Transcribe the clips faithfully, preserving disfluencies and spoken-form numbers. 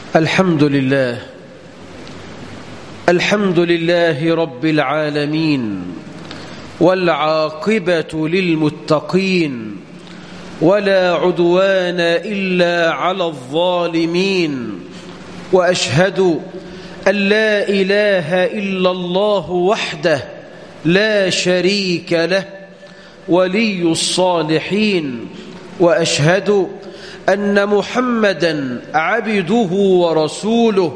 الحمد لله الحمد لله رب العالمين، والعاقبة للمتقين، ولا عدوان إلا على الظالمين. وأشهد أن لا إله إلا الله وحده لا شريك له ولي الصالحين، وأشهد أن محمدًا عبده ورسوله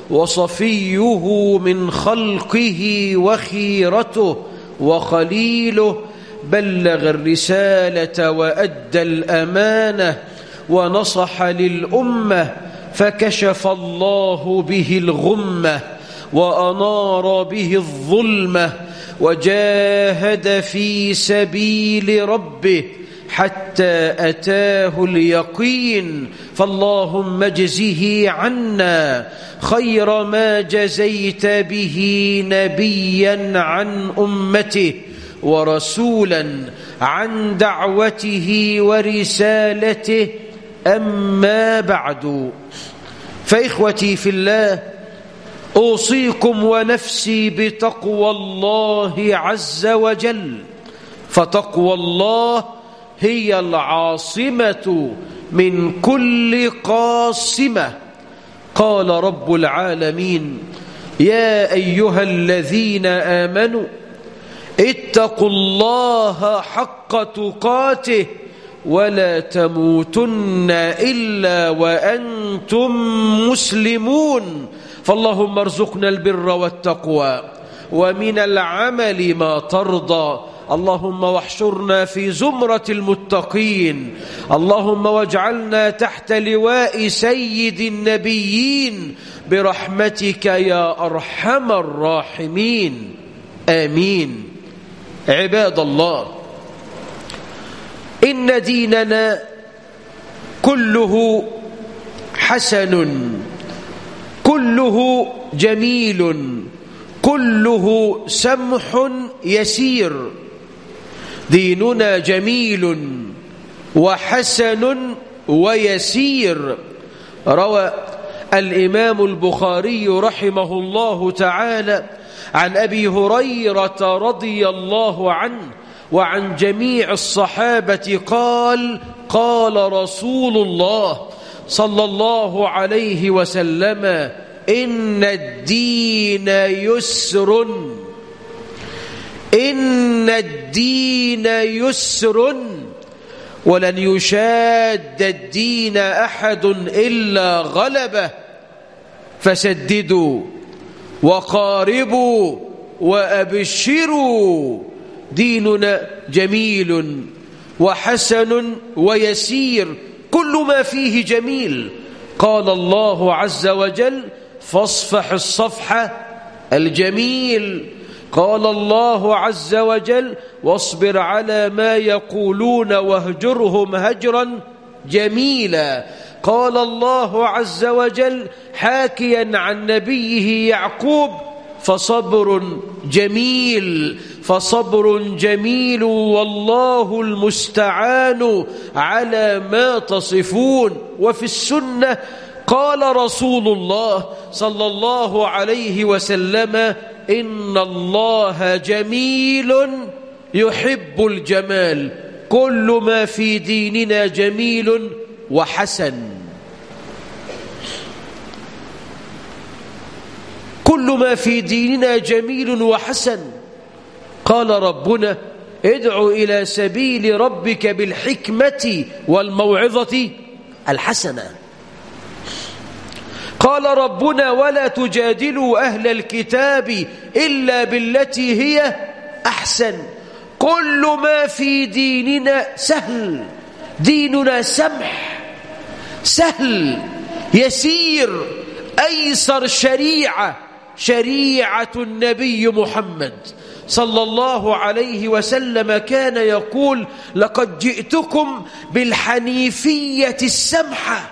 وصفيه من خلقه وخيرته وخليله، بلغ الرسالة وأدى الأمانة ونصح للأمة، فكشف الله به الغمة وأنار به الظلمة، وجاهد في سبيل ربه حتى أتاه اليقين. فاللهم اجزه عنا خير ما جزيت به نبيا عن أمته، ورسولا عن دعوته ورسالته. أما بعد، فإخوتي في الله، أوصيكم ونفسي بتقوى الله عز وجل، فتقوى الله هي العاصمة من كل قاصمة. قال رب العالمين: يا أيها الذين آمنوا اتقوا الله حق تقاته ولا تموتن إلا وأنتم مسلمون. فاللهم ارزقنا البر والتقوى ومن العمل ما ترضى. اللهم واحشرنا في زمرة المتقين. اللهم واجعلنا تحت لواء سيد النبيين برحمتك يا أرحم الراحمين، آمين. عباد الله، إن ديننا كله حسن، كله جميل، كله سمح يسير. ديننا جميل وحسن ويسير. روى الإمام البخاري رحمه الله تعالى عن أبي هريرة رضي الله عنه وعن جميع الصحابة قال: قال رسول الله صلى الله عليه وسلم: إن الدين يسر، إن الدين يسر، ولن يشاد الدين أحد إلا غلبه، فسددوا وقاربوا وأبشروا. ديننا جميل وحسن ويسير، كل ما فيه جميل. قال الله عز وجل: فاصفح الصفح الجميل. قال الله عز وجل: واصبر على ما يقولون واهجرهم هجرا جميلا. قال الله عز وجل حاكيا عن نبيه يعقوب: فصبر جميل، فصبر جميل والله المستعان على ما تصفون. وفي السنة قال رسول الله صلى الله عليه وسلم: إن الله جميل يحب الجمال. كل ما في ديننا جميل وحسن، كل ما في ديننا جميل وحسن. قال ربنا: ادع إلى سبيل ربك بالحكمة والموعظة الحسنة. قال ربنا: ولا تجادلوا أهل الكتاب إلا بالتي هي أحسن. كل ما في ديننا سهل، ديننا سمح، سهل، يسير، أيسر شريعة شريعة النبي محمد صلى الله عليه وسلم. كان يقول: لقد جئتكم بالحنيفية السمحة،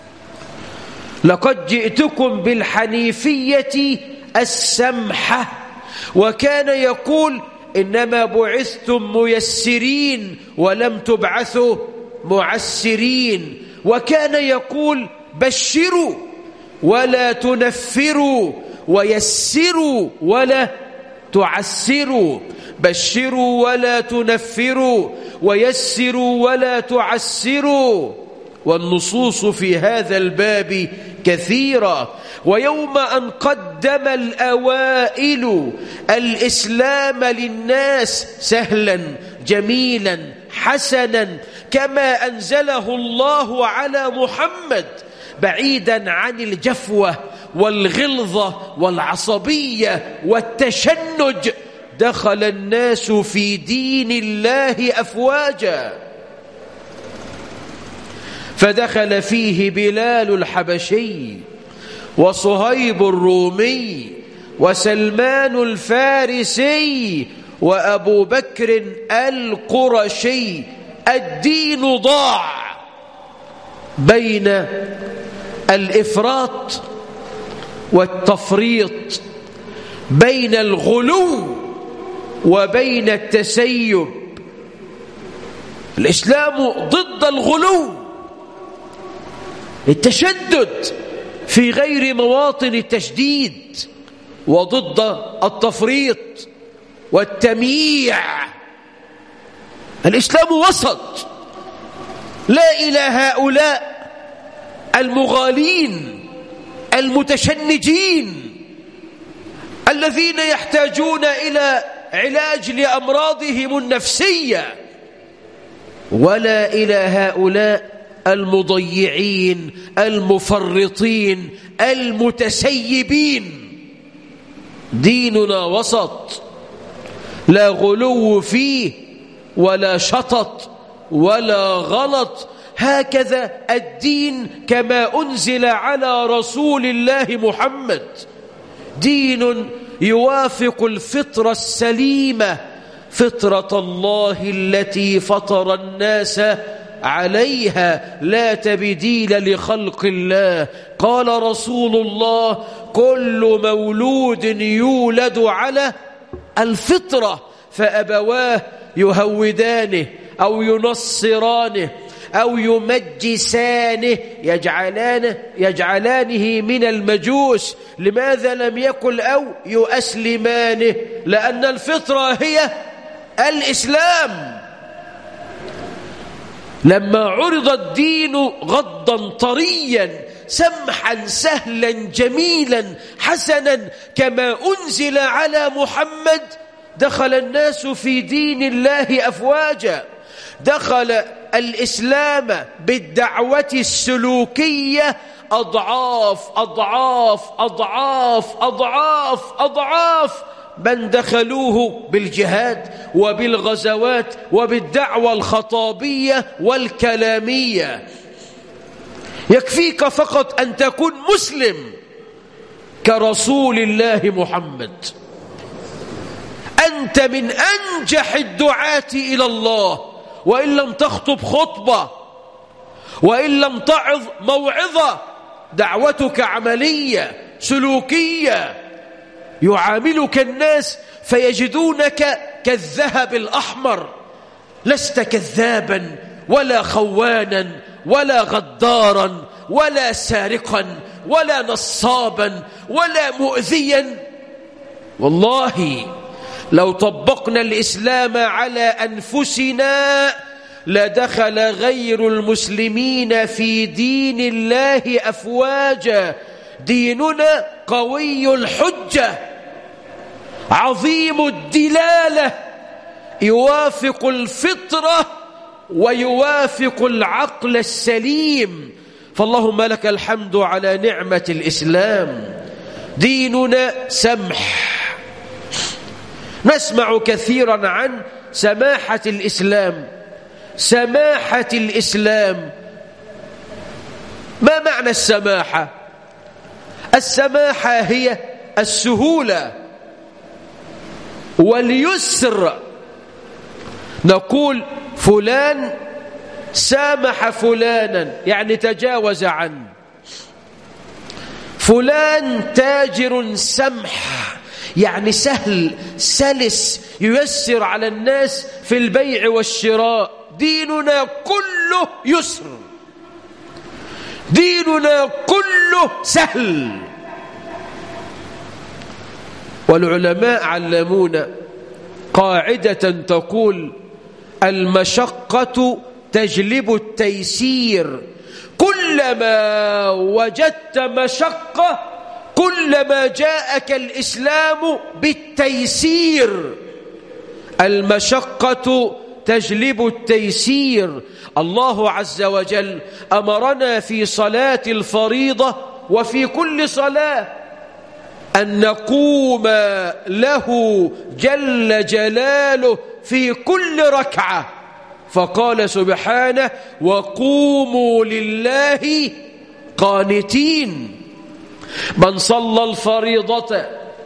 لقد جئتكم بالحنيفية السمحة. وكان يقول: إنما بعثتم ميسرين ولم تبعثوا معسرين. وكان يقول: بشروا ولا تنفروا ويسروا ولا تعسروا. بشروا ولا تنفروا ويسروا ولا تعسروا. والنصوص في هذا الباب كثيرة. ويوم أن قدم الأوائل الإسلام للناس سهلا جميلا حسنا كما أنزله الله على محمد، بعيدا عن الجفوة والغلظة والعصبية والتشنج، دخل الناس في دين الله أفواجا. فدخل فيه بلال الحبشي وصهيب الرومي وسلمان الفارسي وأبو بكر القرشي. الدين ضاع بين الإفراط والتفريط، بين الغلو وبين التسيب. الإسلام ضد الغلو، التشدد في غير مواطن التشديد، وضد التفريط والتمييع. الإسلام وسط، لا إلى هؤلاء المغالين المتشنجين الذين يحتاجون إلى علاج لأمراضهم النفسية، ولا إلى هؤلاء المضيعين المفرطين المتسيبين. ديننا وسط، لا غلو فيه ولا شطط ولا غلط. هكذا الدين كما أنزل على رسول الله محمد، دين يوافق الفطرة السليمة، فطرة الله التي فطر الناس عليها، لا تبديل لخلق الله. قال رسول الله: كل مولود يولد على الفطرة، فأبواه يهودانه أو ينصرانه أو يمجسانه، يجعلانه, يجعلانه من المجوس. لماذا لم يقل أو يؤسلمانه؟ لأن الفطرة هي الإسلام. لما عرض الدين غضا طريا سمحا سهلا جميلا حسنا كما أنزل على محمد، دخل الناس في دين الله أفواجا. دخل الإسلام بالدعوة السلوكية أضعاف أضعاف أضعاف أضعاف أضعاف من دخلوه بالجهاد وبالغزوات وبالدعوة الخطابية والكلامية. يكفيك فقط أن تكون مسلم كرسول الله محمد، أنت من أنجح الدعاة إلى الله، وإن لم تخطب خطبة وإن لم تعظ موعظة، دعوتك عملية سلوكية. يعاملك الناس فيجدونك كالذهب الأحمر، لست كذابا ولا خوانا ولا غدارا ولا سارقا ولا نصابا ولا مؤذيا. والله لو طبقنا الإسلام على أنفسنا لدخل غير المسلمين في دين الله أفواجا. ديننا قوي الحجة عظيم الدلالة، يوافق الفطرة ويوافق العقل السليم. فاللهم لك الحمد على نعمة الإسلام. ديننا سمح. نسمع كثيرا عن سماحة الإسلام. سماحة الإسلام، ما معنى السماحة؟ السماحة هي السهولة واليسر. نقول فلان سامح فلانا، يعني تجاوز عنه. فلان تاجر سمح، يعني سهل سلس، ييسر على الناس في البيع والشراء. ديننا كله يسر، ديننا كله كله سهل. والعلماء علمونا قاعدة تقول المشقة تجلب التيسير. كلما وجدت مشقة كلما جاءك الإسلام بالتيسير. المشقة تجلب التيسير. الله عز وجل أمرنا في صلاة الفريضة وفي كل صلاة أن نقوم له جل جلاله في كل ركعة، فقال سبحانه وقوموا لله قانتين. من صلى الفريضة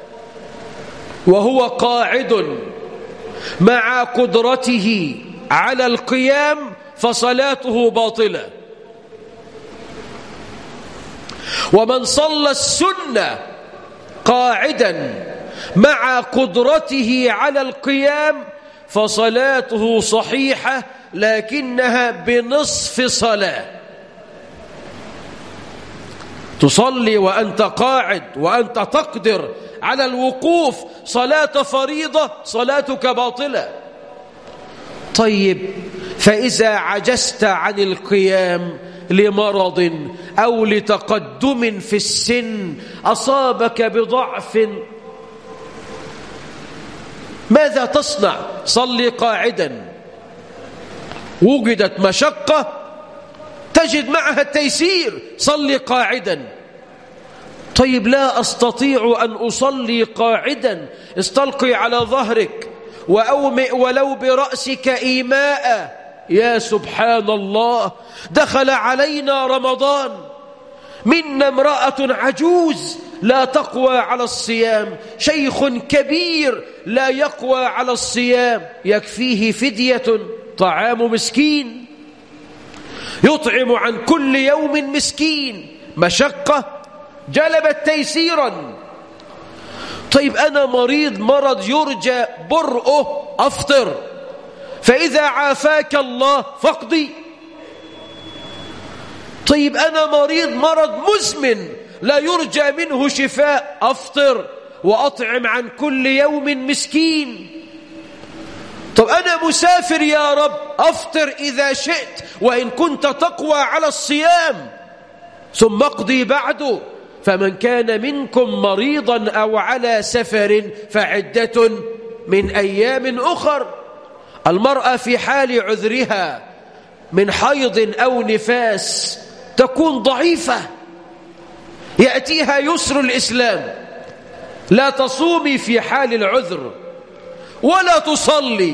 وهو قاعد مع قدرته على القيام فصلاته باطلة، ومن صلى السنة قاعدا مع قدرته على القيام فصلاته صحيحة لكنها بنصف صلاة. تصلي وأنت قاعد وأنت تقدر على الوقوف صلاة فريضة، صلاتك باطلة. طيب فإذا عجزت عن القيام لمرض أو لتقدم في السن أصابك بضعف، ماذا تصنع؟ صلي قاعدا. وجدت مشقة تجد معها التيسير، صلي قاعدا. طيب لا أستطيع أن أصلي قاعدا، استلقي على ظهرك وأومئ ولو برأسك إيماء. يا سبحان الله، دخل علينا رمضان، منا امرأة عجوز لا تقوى على الصيام، شيخ كبير لا يقوى على الصيام، يكفيه فدية طعام مسكين، يطعم عن كل يوم مسكين. مشقة جلبت تيسيرا. طيب أنا مريض مرض يرجى برؤه، أفطر، فإذا عافاك الله فاقضي. طيب أنا مريض مرض مزمن لا يرجى منه شفاء، أفطر وأطعم عن كل يوم مسكين. طب أنا مسافر يا رب، أفطر إذا شئت وإن كنت تقوى على الصيام، ثم اقضي بعده. فمن كان منكم مريضا أو على سفر فعدة من أيام أخر. المرأة في حال عذرها من حيض أو نفاس تكون ضعيفة، يأتيها يسر الإسلام، لا تصومي في حال العذر ولا تصلي،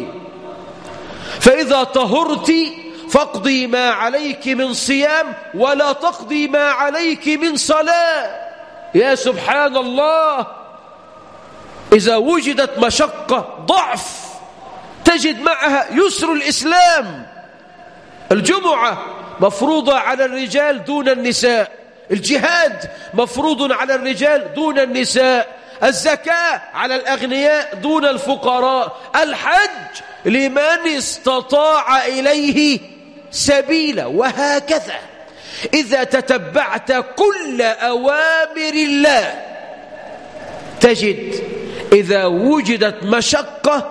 فإذا طهرت فاقضي ما عليك من صيام ولا تقضي ما عليك من صلاة. يا سبحان الله، إذا وجدت مشقة ضعف تجد معها يسر الإسلام. الجمعة مفروضة على الرجال دون النساء، الجهاد مفروض على الرجال دون النساء، الزكاة على الأغنياء دون الفقراء، الحج لمن استطاع إليه سبيلا، وهكذا. إذا تتبعت كل أوامر الله تجد إذا وجدت مشقة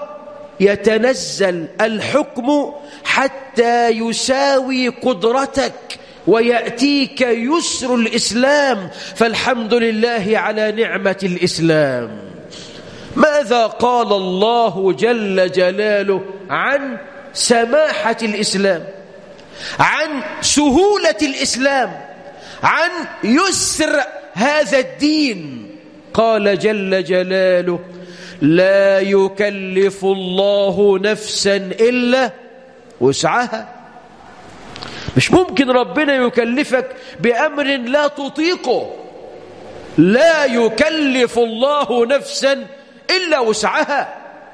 يتنزل الحكم حتى يساوي قدرتك ويأتيك يسر الإسلام. فالحمد لله على نعمة الإسلام. ماذا قال الله جل جلاله عن سماحة الإسلام، عن سهولة الإسلام، عن يسر هذا الدين؟ قال جل جلاله لا يكلف الله نفسا إلا وسعها. مش ممكن ربنا يكلفك بأمر لا تطيقه. لا يكلف الله نفسا إلا وسعها.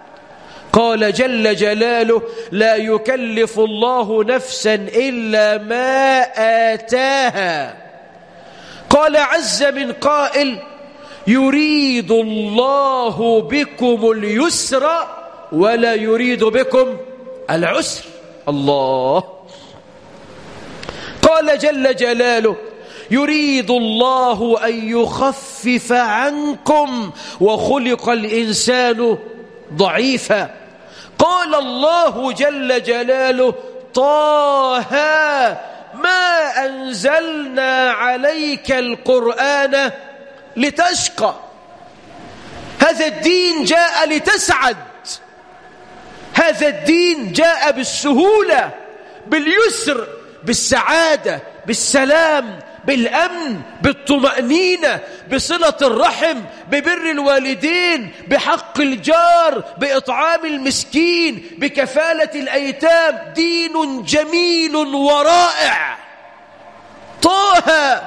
قال جل جلاله لا يكلف الله نفسا إلا ما آتاها. قال عز من قائل يريد الله بكم اليسر ولا يريد بكم العسر. الله. قال جل جلاله يريد الله أن يخفف عنكم وخلق الإنسان ضعيفا. قال الله جل جلاله: طه ما أنزلنا عليك القرآن لتشقى. هذا الدين جاء لتسعد، هذا الدين جاء بالسهولة، باليسر، بالسعادة، بالسلام، بالأمن، بالطمأنينة، بصلة الرحم، ببر الوالدين، بحق الجار، بإطعام المسكين، بكفالة الأيتام. دين جميل ورائع. طه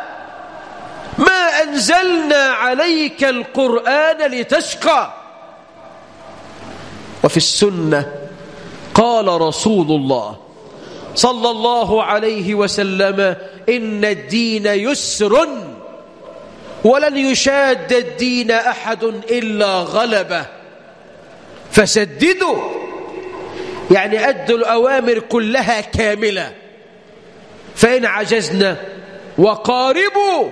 ما أنزلنا عليك القرآن لتشقى. وفي السنة قال رسول الله صلى الله عليه وسلم: إن الدين يسر ولن يشاد الدين أحد إلا غلبه، فسددوا، يعني أدوا الأوامر كلها كاملة، فإن عجزنا وقاربوا.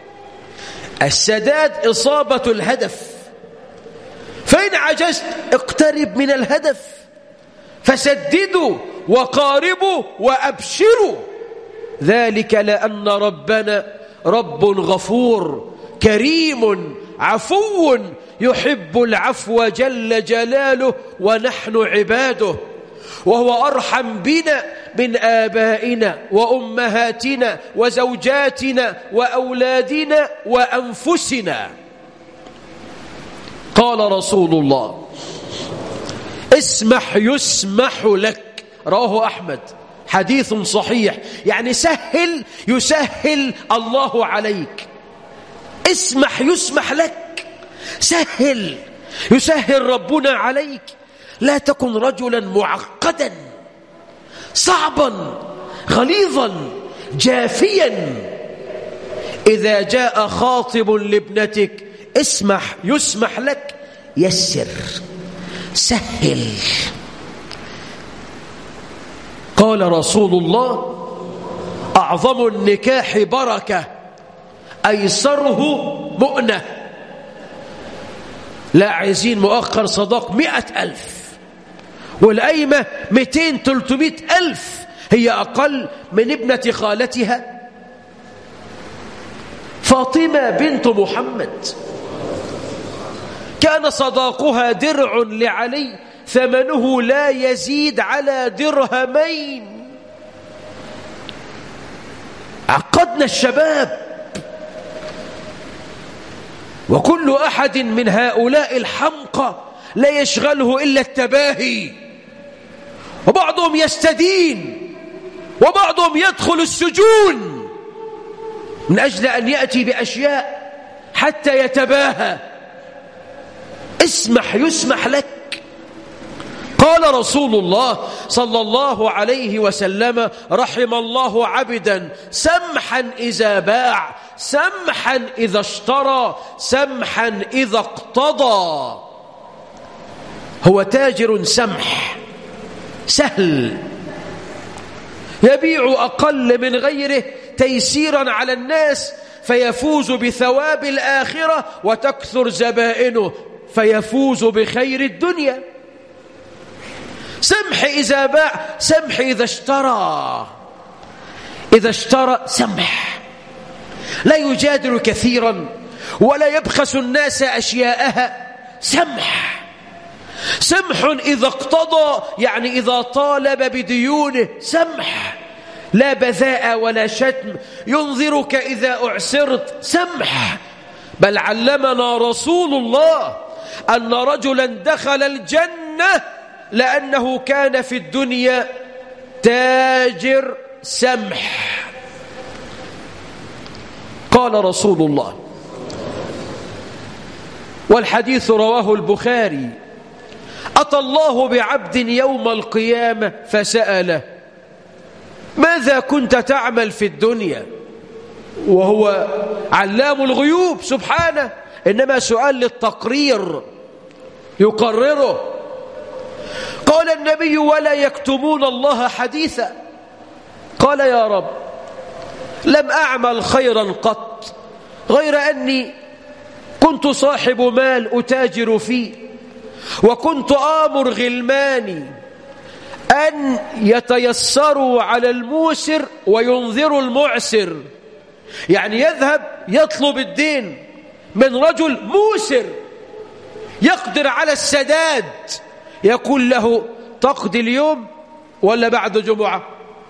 السداد إصابة الهدف، فإن عجزت اقترب من الهدف. فسددوا وقاربوا وأبشروا، ذلك لأن ربنا رب غفور كريم عفو يحب العفو جل جلاله، ونحن عباده، وهو أرحم بنا من آبائنا وأمهاتنا وزوجاتنا وأولادنا وأنفسنا. قال رسول الله: اسمح يسمح لك. رواه أحمد، حديث صحيح. يعني سهل يسهل الله عليك. اسمح يسمح لك، سهل يسهل ربنا عليك. لا تكن رجلا معقدا صعبا غليظا جافيا. إذا جاء خاطب لابنتك: اسمح يسمح لك، يسر، سهل. قال رسول الله: أعظم النكاح بركة أيسره مؤنة. لا عايزين مؤخر صداق مئة ألف، والقايمة مئتين تلتمائة ألف، هي أقل من ابنة خالتها فاطمة بنت محمد. كان صداقها درع لعلي ثمنه لا يزيد على درهمين. عقدنا الشباب، وكل أحد من هؤلاء الحمقى لا يشغله إلا التباهي، وبعضهم يستدين، وبعضهم يدخل السجون من أجل أن يأتي بأشياء حتى يتباهى. اسمح يسمح لك. قال رسول الله صلى الله عليه وسلم: رحم الله عبدا سمحا إذا باع، سمحا إذا اشترى، سمحا إذا اقتضى. هو تاجر سمح سهل، يبيع أقل من غيره تيسيرا على الناس، فيفوز بثواب الآخرة، وتكثر زبائنه فيفوز بخير الدنيا. سمح إذا باع، سمح إذا اشترى. إذا اشترى سمح، لا يجادل كثيرا ولا يبخس الناس أشياءها. سمح. سمح إذا اقتضى، يعني إذا طالب بديونه. سمح، لا بذاء ولا شتم. ينظرك إذا أعسرت. سمح. بل علمنا رسول الله أن رجلا دخل الجنة لأنه كان في الدنيا تاجر سمح. قال رسول الله، والحديث رواه البخاري: أتى الله بعبد يوم القيامة فسأله: ماذا كنت تعمل في الدنيا؟ وهو علام الغيوب سبحانه، إنما سؤال للتقرير يقرره. قال النبي: ولا يكتمون الله حديثا. قال: يا رب، لم أعمل خيرا قط غير أني كنت صاحب مال أتاجر فيه، وكنت آمر غلماني أن يتيسروا على الموسر وينذروا المعسر، يعني يذهب يطلب الدين من رجل موسر يقدر على السداد، يقول له تقضي اليوم ولا بعد جمعة،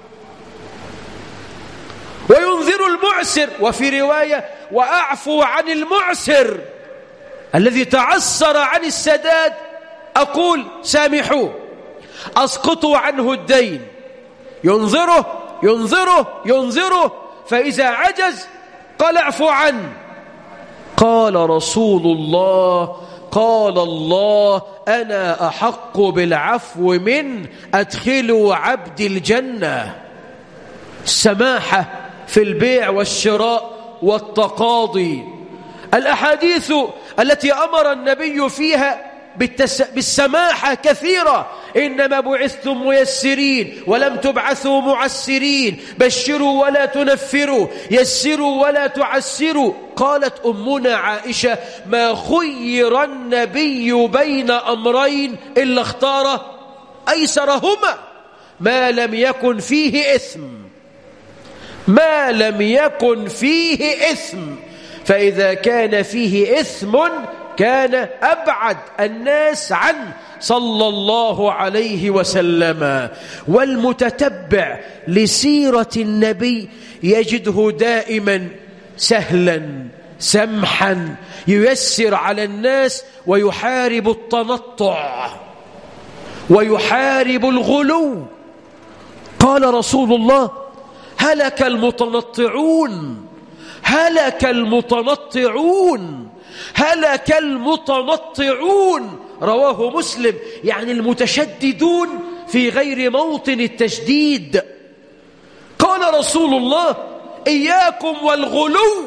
وينذر المعسر. وفي رواية وأعفو عن المعسر الذي تعسر عن السداد، أقول سامحوه، أسقطوا عنه الدين، ينظره ينظره ينظره، فإذا عجز قال اعفو عنه. قال رسول الله قال الله أنا أحق بالعفو من أدخلوا عبد الجنة. السماحة في البيع والشراء والتقاضي. الأحاديث التي أمر النبي فيها بالسماحة كثيرة، إنما بعثتم ميسرين ولم تبعثوا معسرين، بشروا ولا تنفروا، يسروا ولا تعسروا. قالت أمنا عائشة ما خير النبي بين أمرين إلا اختار أيسرهما ما لم يكن فيه إثم، ما لم يكن فيه إثم، فإذا كان فيه إثم كان أبعد الناس عنه صلى الله عليه وسلم. والمتتبع لسيرة النبي يجده دائما سهلا سمحا، ييسر على الناس ويحارب التنطع ويحارب الغلو. قال رسول الله هلك المتنطعون هلك المتنطعون هلك المتنطعون، رواه مسلم، يعني المتشددون في غير موطن التشديد. قال رسول الله إياكم والغلو،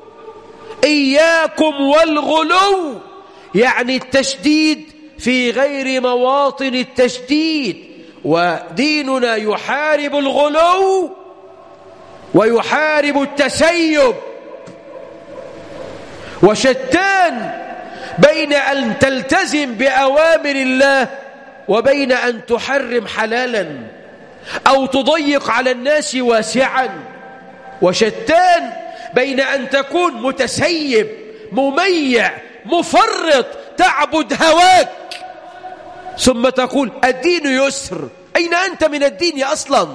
إياكم والغلو، يعني التشديد في غير مواطن التشديد. وديننا يحارب الغلو ويحارب التسيب، وشتان بين أن تلتزم بأوامر الله وبين أن تحرم حلالا أو تضيق على الناس واسعا، وشتان بين أن تكون متسيب مميع مفرط تعبد هواك ثم تقول الدين يسر. أين أنت من الدين أصلا؟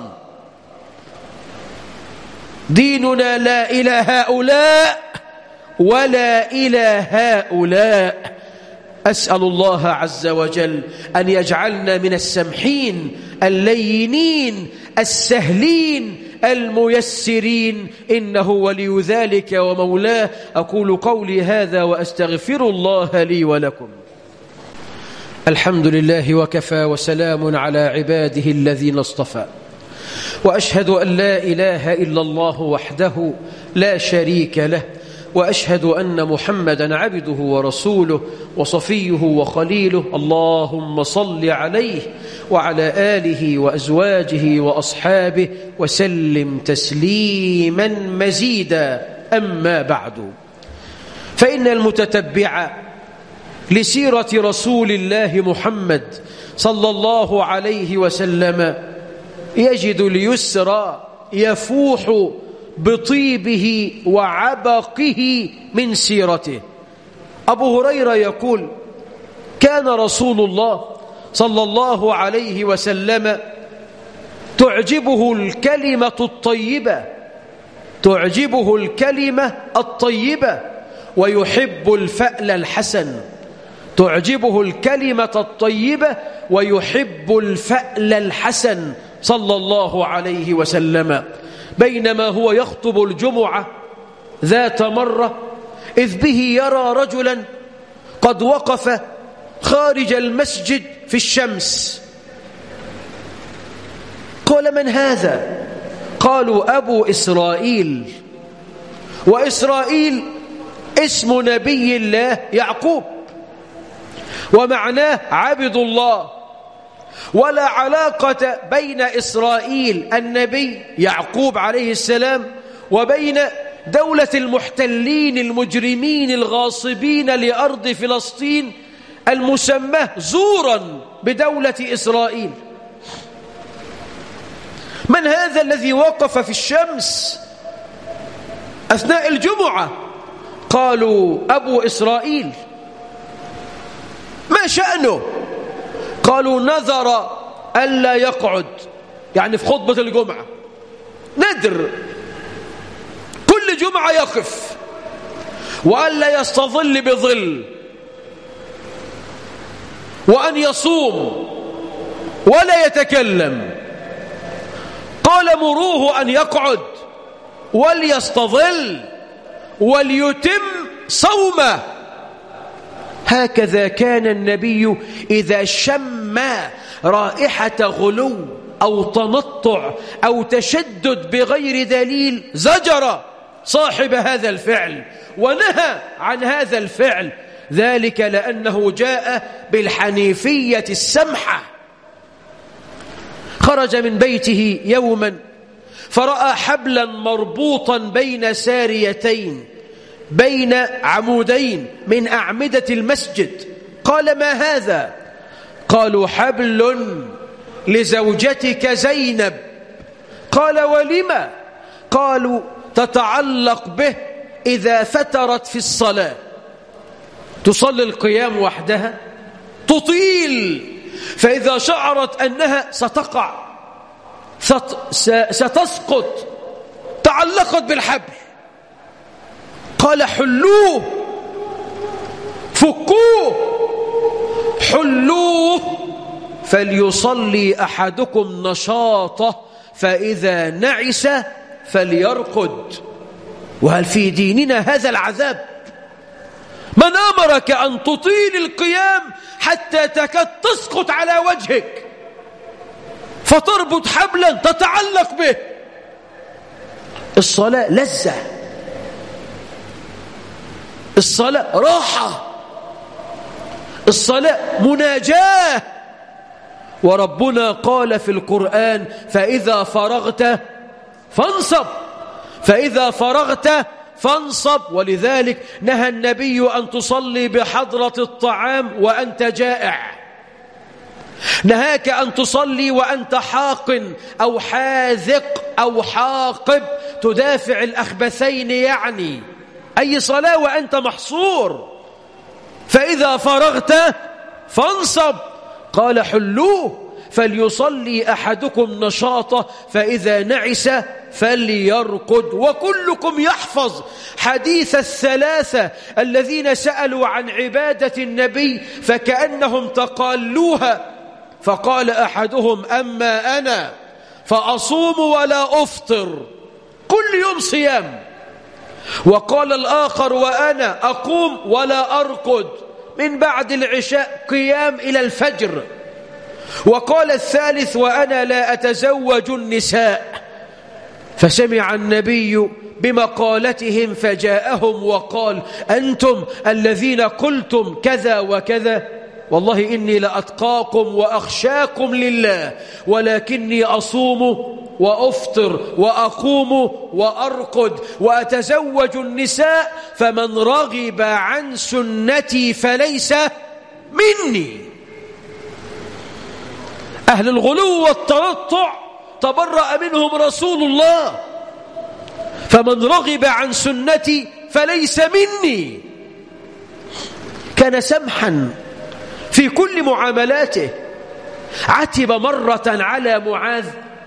ديننا لا إلى هؤلاء ولا إلى هؤلاء. أسأل الله عز وجل أن يجعلنا من السمحين اللينين السهلين الميسرين، إنه ولي ذلك ومولاه. أقول قولي هذا وأستغفر الله لي ولكم. الحمد لله وكفى، وسلام على عباده الذين اصطفى، وأشهد أن لا إله إلا الله وحده لا شريك له، وأشهد أن محمدا عبده ورسوله وصفيه وخليله. اللهم صل عليه وعلى آله وأزواجه وأصحابه وسلم تسليما مزيدا. أما بعد، فإن المتتبع لسيرة رسول الله محمد صلى الله عليه وسلم يجد اليسر يفوح بطيبه وعبقه من سيرته. أبو هريرة يقول كان رسول الله صلى الله عليه وسلم تعجبه الكلمة الطيبة تعجبه الكلمة الطيبة ويحب الفأل الحسن تعجبه الكلمة الطيبة ويحب الفأل الحسن صلى الله عليه وسلم. بينما هو يخطب الجمعة ذات مرة إذ به يرى رجلا قد وقف خارج المسجد في الشمس. قال من هذا؟ قالوا أبو إسرائيل، وإسرائيل اسم نبي الله يعقوب، ومعناه عبد الله، ولا علاقة بين إسرائيل النبي يعقوب عليه السلام وبين دولة المحتلين المجرمين الغاصبين لأرض فلسطين المسمى زورا بدولة إسرائيل. من هذا الذي وقف في الشمس أثناء الجمعة؟ قالوا أبو إسرائيل. ما شأنه؟ قالوا نذر ألا يقعد، يعني في خطبة الجمعة ندر كل جمعة يقف، وألا يستظل بظل، وأن يصوم ولا يتكلم. قال مروه أن يقعد وليستظل وليتم صومه. هكذا كان النبي إذا شم رائحة غلو أو تنطع أو تشدد بغير دليل زجر صاحب هذا الفعل ونهى عن هذا الفعل، ذلك لأنه جاء بالحنيفية السمحة. خرج من بيته يوما فرأى حبلا مربوطا بين ساريتين بين عمودين من أعمدة المسجد. قال ما هذا؟ قالوا حبل لزوجتك زينب. قال ولما؟ قالوا تتعلق به إذا فترت في الصلاة، تصلي القيام وحدها تطيل، فإذا شعرت أنها ستقع ستسقط تعلقت بالحبل. قال حلوه، فكوه، حلوه، فليصلي أحدكم نشاطه، فإذا نعس فليرقد. وهل في ديننا هذا العذاب؟ من أمرك أن تطيل القيام حتى تكاد تسقط على وجهك فتربط حبلا تتعلق به؟ الصلاة لذة، الصلاة راحة، الصلاة مناجاة. وربنا قال في القرآن فإذا فرغت فانصب، فإذا فرغت فانصب. ولذلك نهى النبي أن تصلي بحضرة الطعام وأنت جائع، نهاك أن تصلي وأنت حاقن أو حاذق أو حاقب تدافع الأخبثين، يعني أي صلاة وأنت محصور. فإذا فرغت فانصب. قال حلوه، فليصلي أحدكم نشاطه، فإذا نعس فليرقد. وكلكم يحفظ حديث الثلاثة الذين سألوا عن عبادة النبي فكأنهم تقالوها، فقال أحدهم أما أنا فأصوم ولا أفطر، كل يوم صيام. وقال الآخر وأنا أقوم ولا أرقد، من بعد العشاء قيام إلى الفجر. وقال الثالث وأنا لا أتزوج النساء. فسمع النبي بمقالتهم فجاءهم وقال أنتم الذين قلتم كذا وكذا، والله إني لأتقاكم وأخشاكم لله، ولكني أصوم وأفطر وأقوم وأرقد وأتزوج النساء، فمن رغب عن سنتي فليس مني. أهل الغلو والتنطع تبرأ منهم رسول الله، فمن رغب عن سنتي فليس مني. كان سمحا في كل معاملاته. عتب مرة على معاذ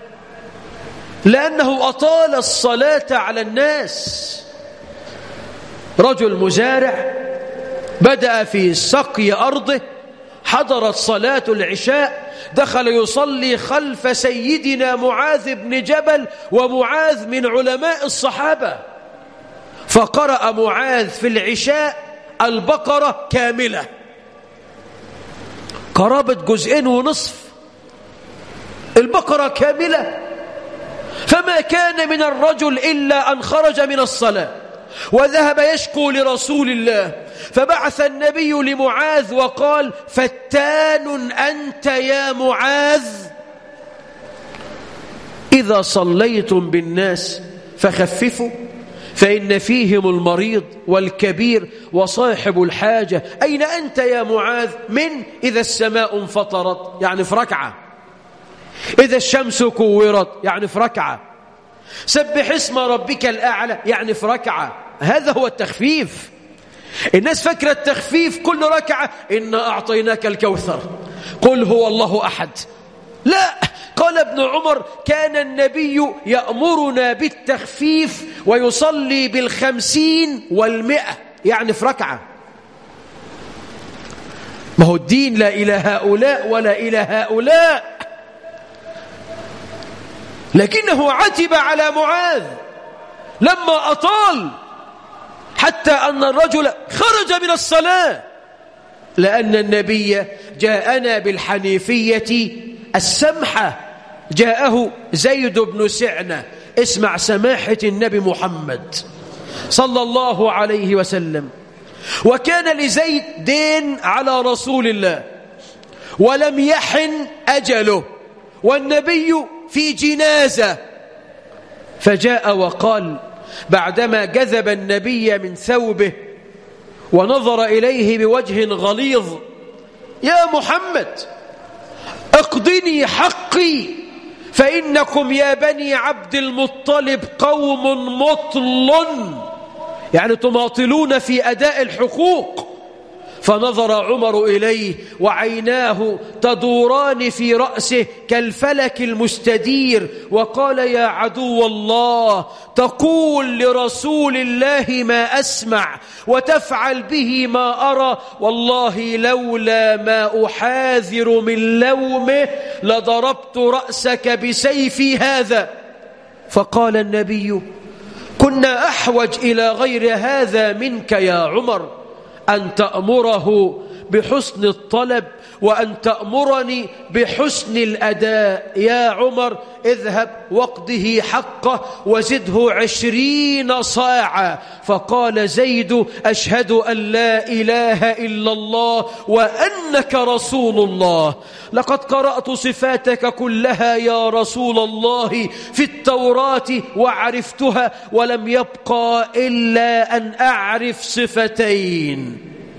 لأنه أطال الصلاة على الناس. رجل مزارع بدأ في سقي أرضه، حضرت صلاة العشاء، دخل يصلي خلف سيدنا معاذ بن جبل، ومعاذ من علماء الصحابة، فقرأ معاذ في العشاء البقرة كاملة، قرابة جزئين ونصف، البقرة كاملة. فما كان من الرجل إلا أن خرج من الصلاة وذهب يشكو لرسول الله، فبعث النبي لمعاذ وقال فتان أنت يا معاذ، إذا صليتم بالناس فخففوا فإن فيهم المريض والكبير وصاحب الحاجة. أين أنت يا معاذ من إذا السماء انفطرت؟ يعني في ركعة. إذا الشمس كورت؟ يعني في ركعة. سبح اسم ربك الأعلى؟ يعني في ركعة. هذا هو التخفيف. الناس فكرة التخفيف كل ركعة إنا أعطيناك الكوثر، قل هو الله أحد. لا، قال ابن عمر كان النبي يأمرنا بالتخفيف ويصلي بالخمسين والمئة، يعني في ركعة. ما هو الدين لا إلى هؤلاء ولا إلى هؤلاء. لكنه عتب على معاذ لما أطال حتى أن الرجل خرج من الصلاة، لأن النبي جاءنا بالحنيفية السمحة. جاءه زيد بن سعنة، اسمع سماحة النبي محمد صلى الله عليه وسلم. وكان لزيد دين على رسول الله ولم يحن أجله، والنبي في جنازة، فجاء وقال بعدما جذب النبي من ثوبه ونظر إليه بوجه غليظ: يا محمد اقضني حقي، فإنكم يا بني عبد المطلب قوم مطل، يعني تماطلون في أداء الحقوق. فنظر عمر إليه وعيناه تدوران في رأسه كالفلك المستدير، وقال: يا عدو الله، تقول لرسول الله ما أسمع وتفعل به ما أرى، والله لولا ما أحاذر من لومه لضربت رأسك بسيفي هذا. فقال النبي: كنا أحوج إلى غير هذا منك يا عمر، أن تأمره بحسن الطلب وأن تأمرني بحسن الأداء. يا عمر اذهب واقضه حقه وزده عشرين صاعا. فقال زيد: أشهد أن لا إله إلا الله وأنك رسول الله. لقد قرأت صفاتك كلها يا رسول الله في التوراة وعرفتها، ولم يبقى إلا أن أعرف صفتين: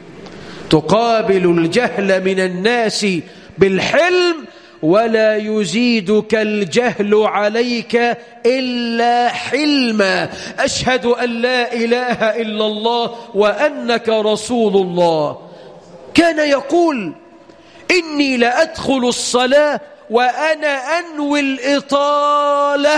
تقابل الجهل من الناس بالحلم، ولا يزيدك الجهل عليك إلا حلما. أشهد أن لا إله إلا الله وأنك رسول الله. كان يقول: إني لأدخل الصلاة وأنا أنوي الإطالة،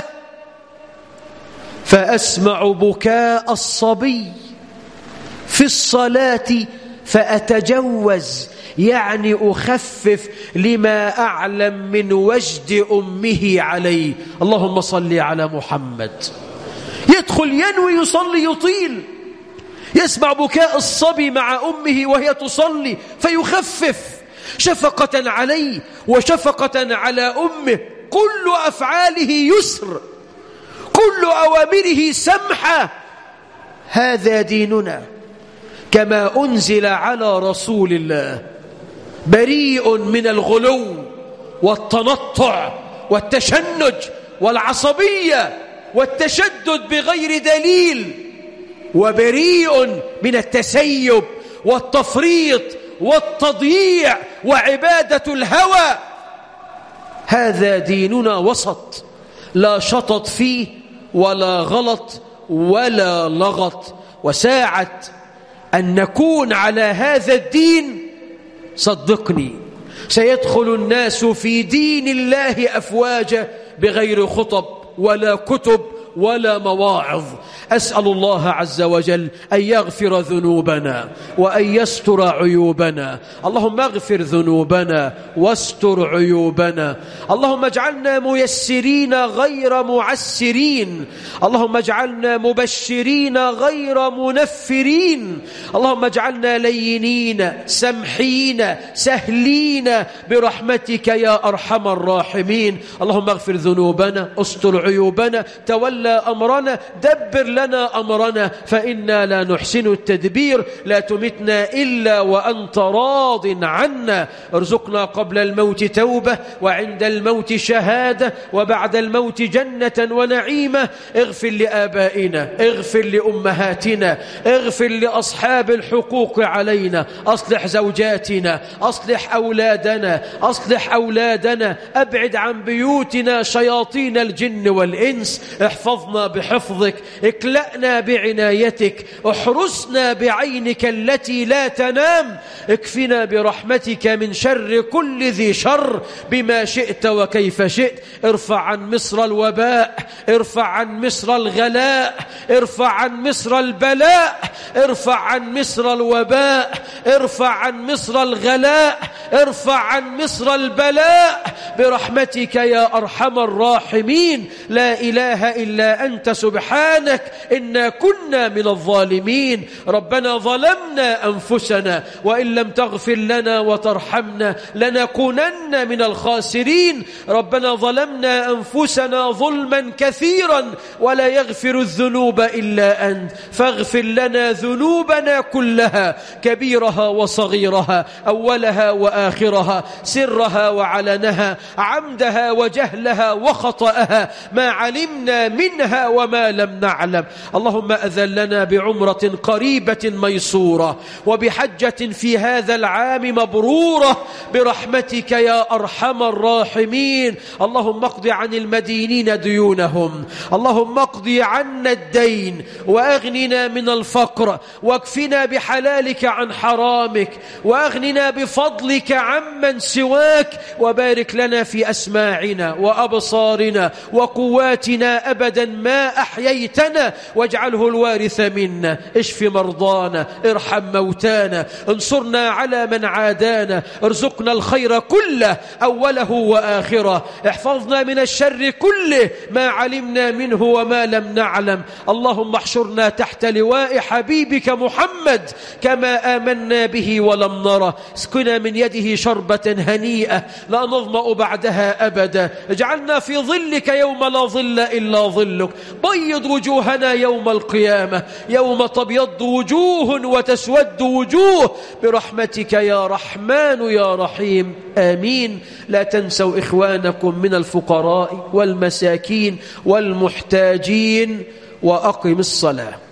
فأسمع بكاء الصبي في الصلاة فأتجوز، يعني أخفف لما أعلم من وجد أمه عليه. اللهم صل على محمد. يدخل ينوي يصلي يطيل، يسمع بكاء الصبي مع أمه وهي تصلي فيخفف شفقة عليه وشفقة على أمه. كل أفعاله يسر، كل أوامره سمحة. هذا ديننا كما أنزل على رسول الله، بريء من الغلو والتنطع والتشنج والعصبية والتشدد بغير دليل، وبريء من التسيب والتفريط والتضييع وعبادة الهوى. هذا ديننا وسط، لا شطط فيه ولا غلط ولا لغط. وساعة أن نكون على هذا الدين صدقني سيدخل الناس في دين الله أفواجا بغير خطب ولا كتب ولا مواعظ. أسأل الله عز وجل أن يغفر ذنوبنا وأن يستر عيوبنا. اللهم اغفر ذنوبنا واستر عيوبنا. اللهم اجعلنا ميسرين غير معسرين. اللهم اجعلنا مبشرين غير منفرين. اللهم اجعلنا لينين سمحين سهلين برحمتك يا أرحم الراحمين. اللهم اغفر ذنوبنا، استر عيوبنا، تولى تولى أمرنا دبر لنا أمرنا فإنا لا نحسن التدبير. لا تمتنا إلا وأنت راض عنا. ارزقنا قبل الموت توبة وعند الموت شهادة وبعد الموت جنة ونعيمة. اغفر لآبائنا، اغفر لأمهاتنا، اغفر لأصحاب الحقوق علينا، أصلح زوجاتنا، أصلح أولادنا، أصلح أولادنا، أبعد عن بيوتنا شياطين الجن والإنس. احفظنا بحفظك، اكلأنا بعنايتك، احرسنا بعينك التي لا تنام، اكفنا برحمتك من شر كل ذي شر بما شئت وكيف شئت. ارفع عن مصر الوباء، ارفع عن مصر الغلاء، ارفع عن مصر البلاء، ارفع عن مصر الوباء، ارفع عن مصر الغلاء، ارفع عن مصر البلاء برحمتك يا أرحم الراحمين. لا إله إلا أنت سبحانك إنا كنا من الظالمين. ربنا ظلمنا أنفسنا وإن لم تغفر لنا وترحمنا لنكونن من الخاسرين. ربنا ظلمنا أنفسنا ظلما كثيرا ولا يغفر الذنوب إلا أنت فاغفر لنا ذنوبنا كلها كبيرها وصغيرها، أولها وآخرها، سرها وعلنها، عمدها وجهلها وخطأها، ما علمنا منها وما لم نعلم. اللهم أذن لنا بعمرة قريبة ميسورة وبحجة في هذا العام مبرورة برحمتك يا أرحم الراحمين. اللهم اقض عن المدينين ديونهم، اللهم اقض عنا الدين وأغننا من الفقر واكفنا بحلالك عن حرامك وأغننا بفضلك عمن سواك. وبارك لنا في أسماعنا وأبصارنا وقواتنا أبدا ما أحييتنا واجعله الوارث منا. اشف مرضانا، ارحم موتانا، انصرنا على من عادانا، ارزقنا الخير كله أوله وآخره، احفظنا من الشر كله ما علمنا منه وما لم نعلم. اللهم احشرنا تحت لواء حبيبك محمد كما آمنا به ولم نره. اسقنا من يده شربة هنيئة لا نظمأ بعدها أبدا. اجعلنا في ظلك يوم لا ظل إلا ظلك. بيض وجوهنا يوم القيامة يوم تبيض وجوه وتسود وجوه برحمتك يا رحمن يا رحيم. آمين. لا تنسوا إخوانكم من الفقراء والمساكين والمحتاجين وأقم الصلاة.